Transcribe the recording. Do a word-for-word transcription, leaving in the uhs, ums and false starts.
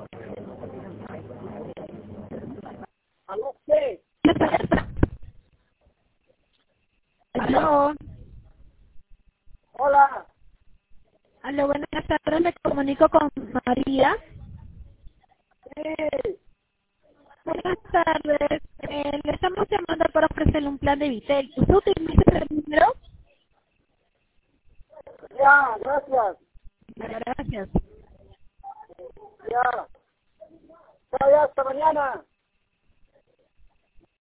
¿Aló qué? Aló, Hola. aló, buenas tardes, me comunico con María. Sí. Buenas tardes, eh, le estamos llamando para ofrecerle un plan de Vitel. ¿Usted utiliza el número? Ya, gracias. Gracias. Ya. Ya, ya, hasta mañana.